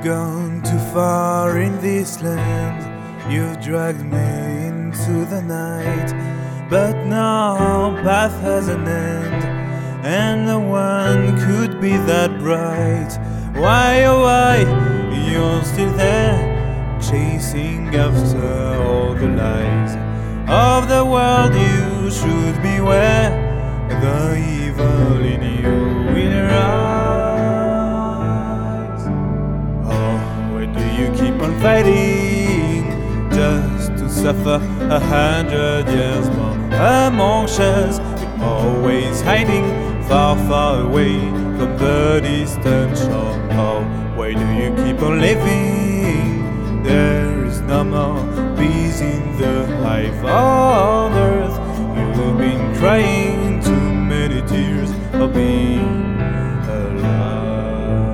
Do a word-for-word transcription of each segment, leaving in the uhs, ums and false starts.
You've gone too far in this land, you've dragged me into the night, but now our path has an end, and no one could be that bright. Why, oh why, you're still there, chasing after all the lies of the world. You should beware the evil in you will rise. Oh, why do you keep on fighting just to suffer a hundred years more among shares? You're always hiding far, far away from the distant shore. Oh, why do you keep on living? There is no more peace in the hive on earth. You've been crying too many tears of being alive.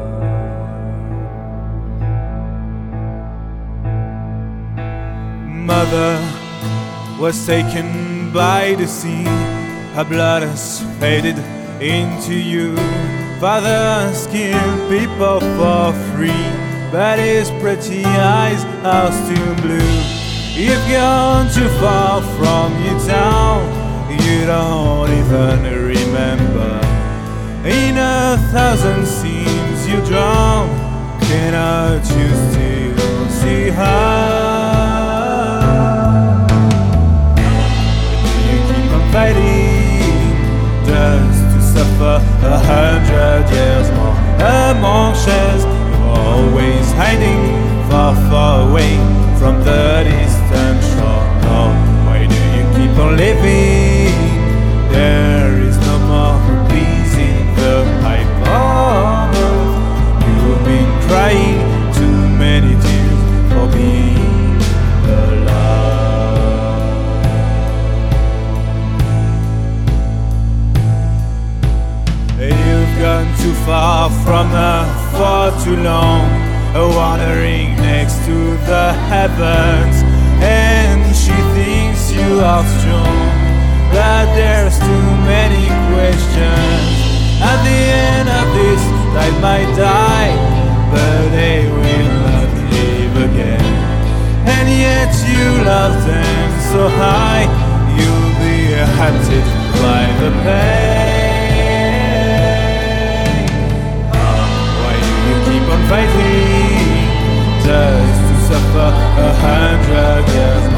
Mother was taken by the sea, her blood has faded into you. Father killed people for free, but his pretty eyes are still blue. You've gone too far from your town, you don't even remember. In a thousand seas you drown, cannot you still see her? You keep on fighting just to suffer a hundred years more among shares. You're always hiding far, far away from the distant shore. Oh, why do you keep on living? There is no more peace in the pipe on earth. You've been crying too many tears for being alive. You've gone too far from her for too long, wandering next to the heavens, and she thinks you are strong, but there's too many questions. At the end of this, they might die, but they will not live again. And yet you love them so high, you'll be haunted by the pain. Why do you keep on fighting just to suffer a hundred years